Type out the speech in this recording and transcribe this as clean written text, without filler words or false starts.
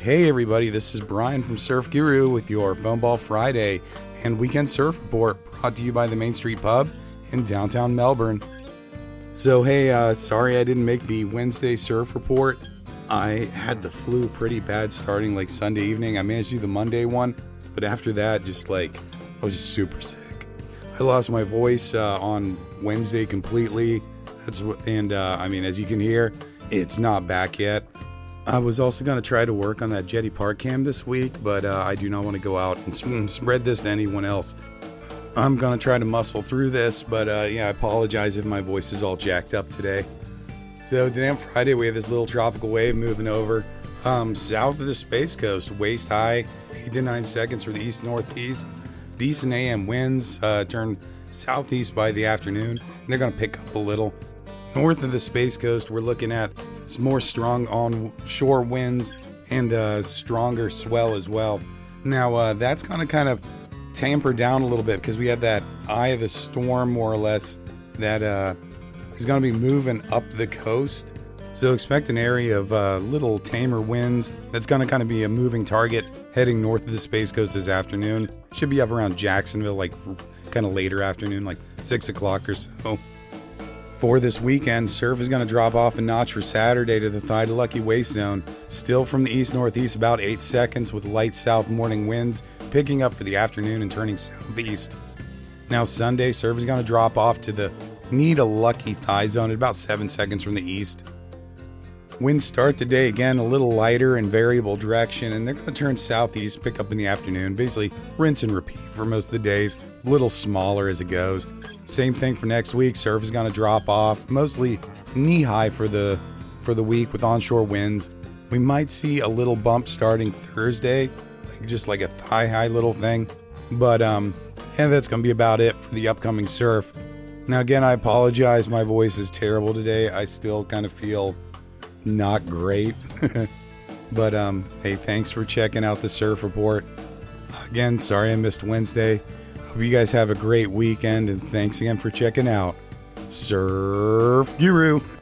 Hey everybody, this is Brian from Surf Guru with your Foam Ball Friday and Weekend Surf Report brought to you by the Main Street Pub in downtown Melbourne. So hey, sorry I didn't make the Wednesday surf report. I had the flu pretty bad starting like Sunday evening. I managed to do the Monday one, but after that, I was just super sick. I lost my voice on Wednesday completely. As you can hear, it's not back yet. I was also going to try to work on that Jetty Park cam this week, but I do not want to go out and spread this to anyone else. I'm going to try to muscle through this, but I apologize if my voice is all jacked up today. So today on Friday, we have this little tropical wave moving over south of the Space Coast, waist high, 8 to 9 seconds for the east-northeast. Decent AM winds turn southeast by the afternoon, and they're going to pick up a little. North of the Space Coast, we're looking at some more strong onshore winds and stronger swell as well. Now, that's going to kind of tamper down a little bit because we have that eye of the storm, more or less, that is going to be moving up the coast. So expect an area of little tamer winds. That's going to kind of be a moving target heading north of the Space Coast this afternoon. Should be up around Jacksonville, like kind of later afternoon, like 6 o'clock or so. For this weekend, surf is going to drop off a notch for Saturday to the Thigh to Lucky waist zone. Still from the east-northeast, about 8 seconds with light south morning winds, picking up for the afternoon and turning southeast. Now Sunday, surf is going to drop off to the knee to Lucky thigh zone at about 7 seconds from the east. Winds start today again a little lighter in variable direction, and they're going to turn southeast, pick up in the afternoon. Basically, rinse and repeat for most of the days. A little smaller as it goes. Same thing for next week. Surf is going to drop off, mostly knee high for the week with onshore winds. We might see a little bump starting Thursday, just like a thigh high little thing. But that's going to be about it for the upcoming surf. Now again, I apologize. My voice is terrible today. I still kind of feel not great. But hey, thanks for checking out the surf report. Again, sorry I missed Wednesday. Hope you guys have a great weekend, and thanks again for checking out Surf Guru.